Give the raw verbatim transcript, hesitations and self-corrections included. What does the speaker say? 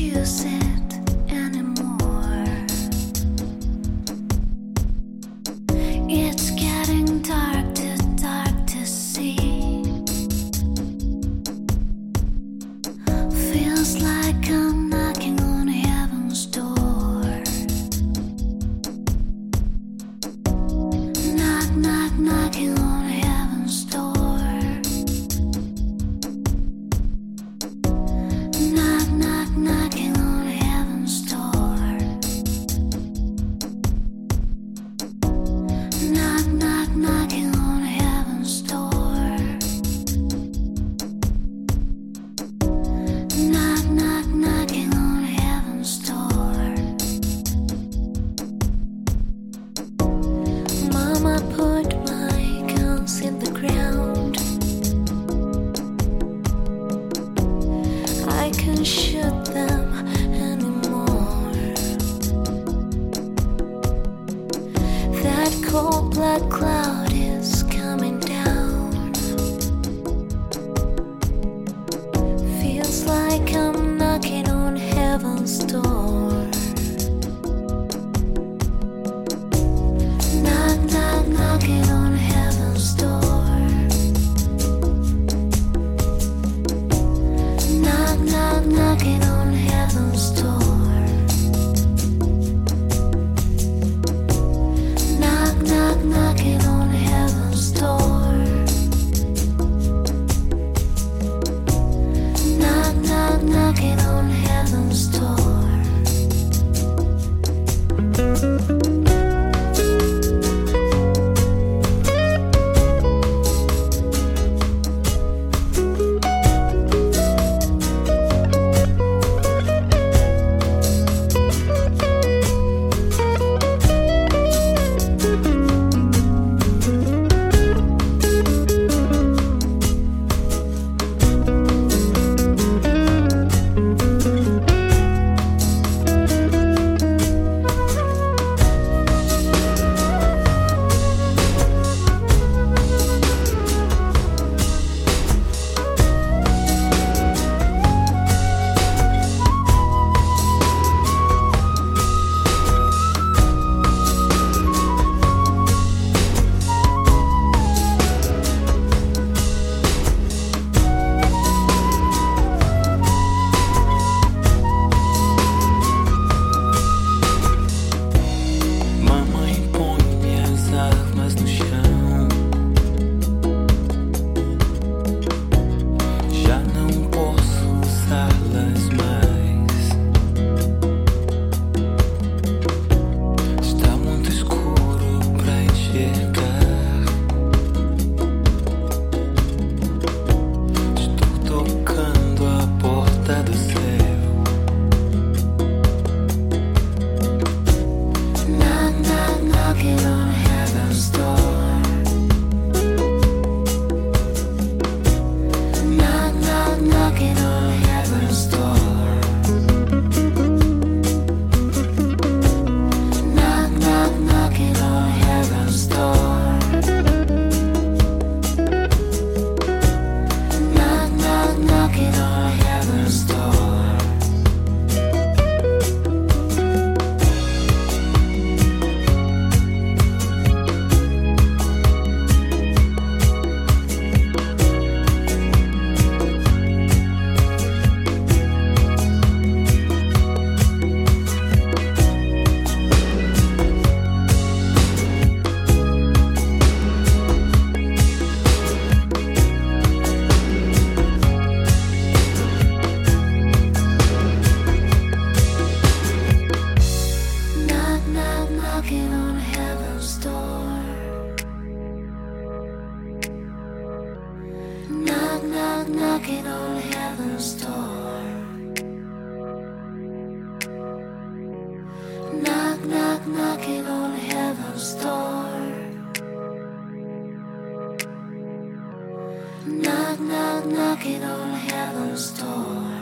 choose it anymore. It's getting dark, too dark to see. Feels like I'm knocking on heaven's door. Knock, knock, knocking on heaven's door. Knock, knock, knocking on heaven's door. Knock, knock, knocking on heaven's door. Knock, knock, knocking on heaven's door. Mama put my guns in the ground. I can't shoot them anymore. That cold black cloud is coming down. Feels like I'm knocking on heaven's door. Knock, knock, knocking on heaven's door. Knock, knock, knocking on heaven's door. Knock, knock, knocking on heaven's door. Knock, knock, knocking on heaven's door. Mamãe põe minhas armas no chão. Já não posso usá-las mais. Está muito escuro pra enxergar. Estou tocando a porta do céu. Knock, knock, knocking on heaven's door. Knock, knock, knocking on heaven's door. Knock, knock, knocking on heaven's door. Knock, knock, knocking on heaven's door. Knock, knock, knocking on heaven's door. Knock, knock, knocking on heaven's door. Knock, knock, knocking on heaven's door. Knock, knock, knocking on heaven's door.